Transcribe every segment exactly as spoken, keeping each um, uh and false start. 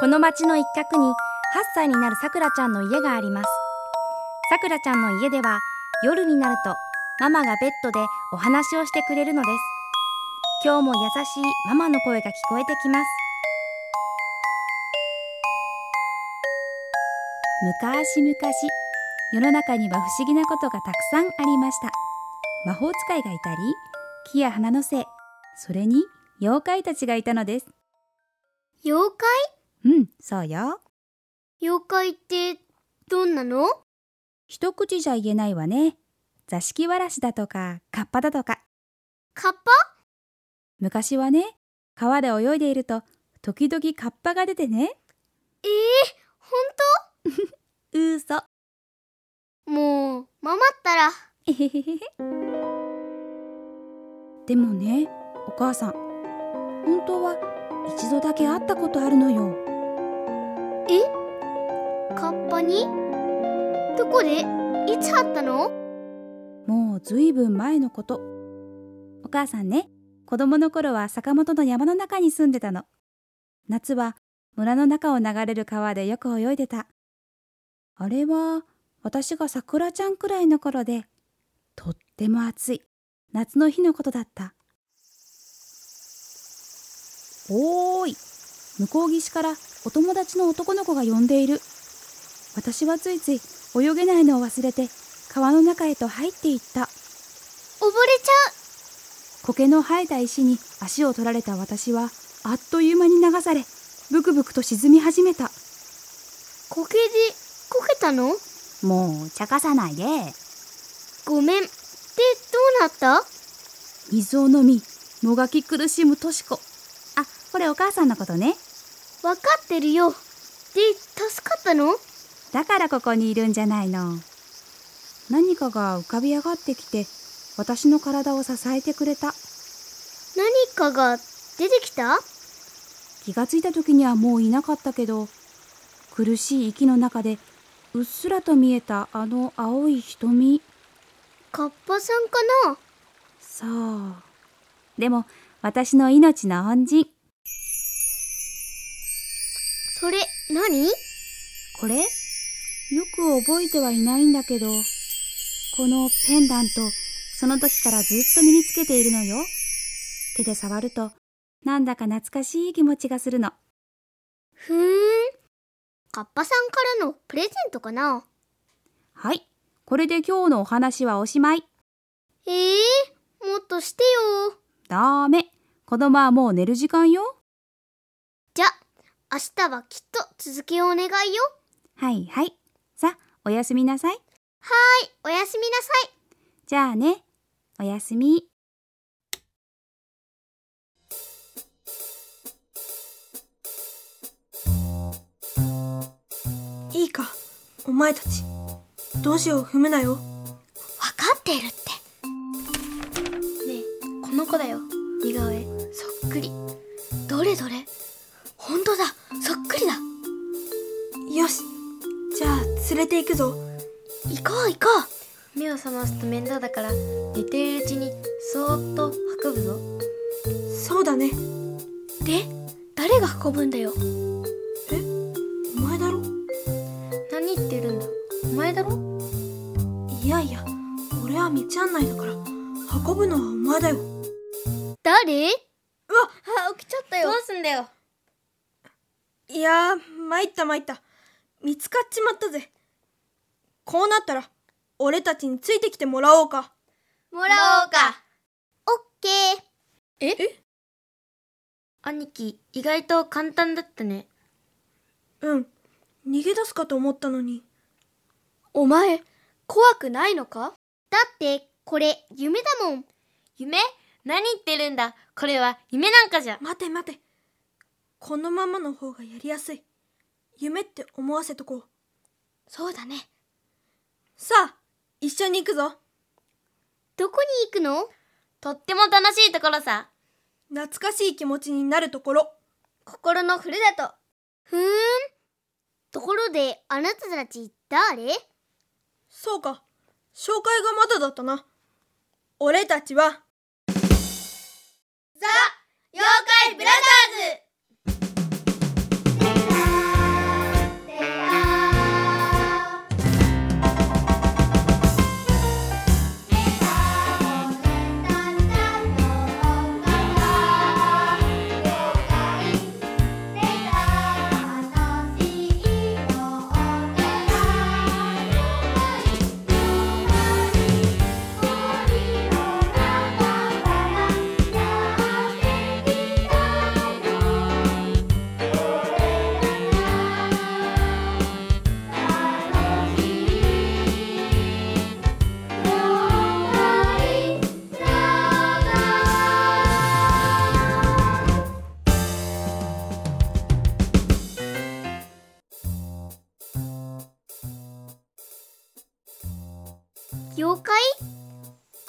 この町の一角にはっさいになるさくらちゃんの家があります。さくらちゃんの家では夜になるとママがベッドでお話をしてくれるのです。今日も優しいママの声が聞こえてきます。昔々、世の中には不思議なことがたくさんありました。魔法使いがいたり、木や花の精、それに妖怪たちがいたのです。 妖怪？ うん、そうよ。 妖怪ってどんなの？ 一口じゃ言えないわね。座敷わらしだとか、カッパだとか。 カッパ？ 昔はね、川で泳いでいると、時々カッパが出てね。 えー、ほんと？ 嘘。 もう、ママったら。 えへへへへ。でもね、お母さん、本当は一度だけ会ったことあるのよ。 え？カッパに？どこで？いつ会ったの？ もうずいぶん前のこと。お母さんね、子供の頃は坂本の山の中に住んでたの。夏は村の中を流れる川でよく泳いでた。あれは私がさくらちゃんくらいの頃で、とっても暑い夏の日のことだった。おーい、向こう岸からお友達の男の子が呼んでいる。私はついつい泳げないのを忘れて川の中へと入っていった。 溺れちゃう。 苔の生えた石に足を取られた私はあっという間に流され、ブクブクと沈み始めた。 苔でこけたの？ もう茶化さないで。 ごめん。で、どうなった？ 水を飲み、もがき苦しむとし子。あ、これお母さんのことね。 わかってるよ。で、助かったの？ だからここにいるんじゃないの。何かが浮かび上がってきて、私の体を支えてくれた。 何かが出てきた？ 気がついた時にはもういなかったけど、苦しい息の中でうっすらと見えたあの青い瞳。 カッパさんかな？ そう。でも私の命の恩人。 それ何？ これ？よく覚えてはいないんだけど、このペンダント、その時からずっと身につけているのよ。手で触るとなんだか懐かしい気持ちがするの。 ふーん。カッパさんからのプレゼントかな？ はい、これで今日のお話はおしまい。 えー、もっとしてよ。 ダメ、子供はもう寝る時間よ。 じゃ、明日はきっと続きをお願いよ。 はいはい。さあ、おやすみなさい。 はーい、おやすみなさい。 じゃあね、おやすみ。 いいか、お前たち、ドジを踏むなよ。 わかってるって。ねえ、この子だよ。似顔絵、そっくり。どれどれ？ほんとだ、そっくりだ。 よし、じゃあ連れて行くぞ。 行こう行こう。目を覚ますと面倒だから、寝ているうちにそーっと運ぶぞ。 そうだね。 で、誰が運ぶんだよ。 え、お前だろ？ 何言ってるんだ。お前だろ？ いやいや、俺は道案内だから運ぶのはお前だよ。 誰？うわ、 あ、起きちゃったよ。 どうすんだよ。 いやー、参った参った。見つかっちまったぜ。こうなったら俺たちについてきてもらおうか。 もらおうか。オッケー。え？ え？ 兄貴、意外と簡単だったね。 うん、逃げ出すかと思ったのに。 お前、怖くないのか？だって、これ、夢だもん。夢？何言ってるんだ。これは夢なんかじゃ。 待て待て。このままの方がやりやすい。夢って思わせとこう。 そうだね。 さあ、一緒に行くぞ。 どこに行くの？とっても楽しいところさ。 懐かしい気持ちになるところ。 心のふるさと。ふーん。ところで、あなたたち誰？ そうか、紹介がまだだったな。俺たちはザ・妖怪ブラザーズ。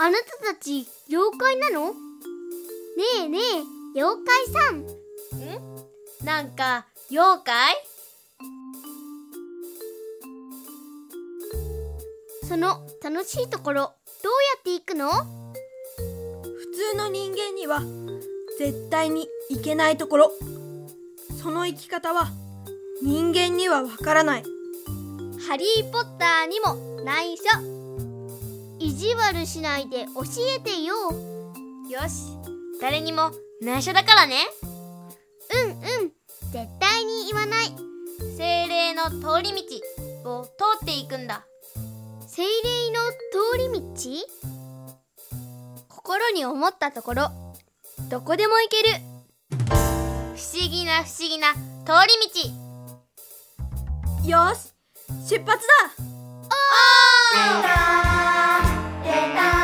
あなたたち妖怪なの？ねえねえ、妖怪さん。ん？ なんか妖怪？ その楽しいところどうやって行くの？ 普通の人間には絶対に行けないところ、その生き方は人間にはわからない。 ハリーポッターにも内緒。意地悪しないで教えてよ。 よし、誰にも内緒だからね。 うんうん、絶対に言わない。 精霊の通り道を通っていくんだ。 精霊の通り道？心に思ったところ、どこでも行ける。 不思議な不思議な通り道。 よし、出発だ。 出た出た。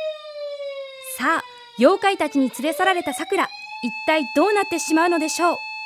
さあ、妖怪たちに連れ去られたさくら、一体どうなってしまうのでしょう。